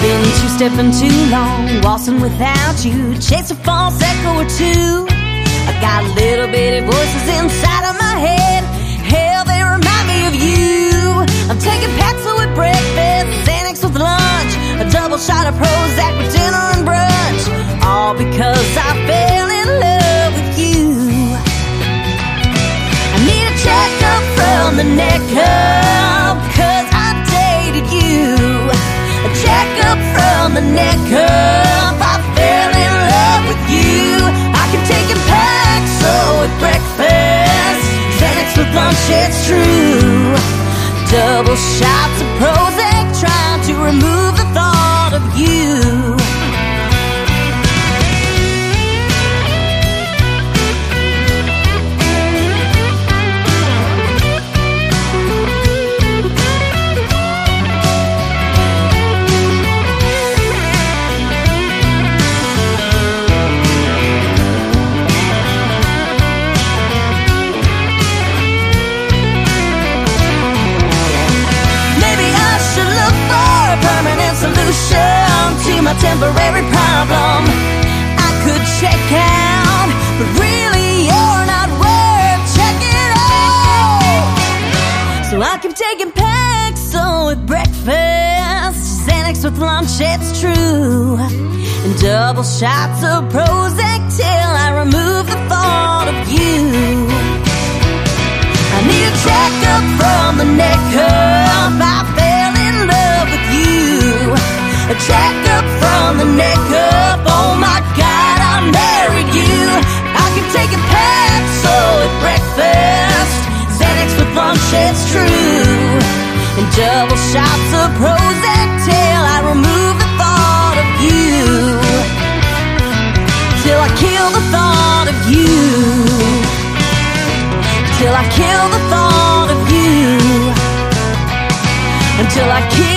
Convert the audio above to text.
been two-stepping too long, waltzing without you, chase a false echo or two. I got little bitty voices inside of my head, hell, they remind me of you. I'm taking Paxil with breakfast, Xanax with lunch, a double shot of Prozac with dinner and brunch, all because I fell in love with you. I need a checkup from the neck up, 'cause I dated you. A checkup from the neck up, I fell in love with you. I can take a Paxil with breakfast, Xanax with lunch, it's true. Double shots of Prozac, trying to remove the thought of you. To my temporary problem, I could check out, but really you're not worth checking out. So I keep taking Paxil with breakfast, Xanax with lunch, it's true, and double shots of Prozac till I remove the thought of you. I need a checkup from the neck up, I fell in love with you. A checkup from the neck up, oh my God, I married you. I can take a Paxil with breakfast, Xanax with lunch, it's true, and double shots of Prozac till I remove the thought of you. Till I kill the thought of you. Till I kill the thought of you. Until I kill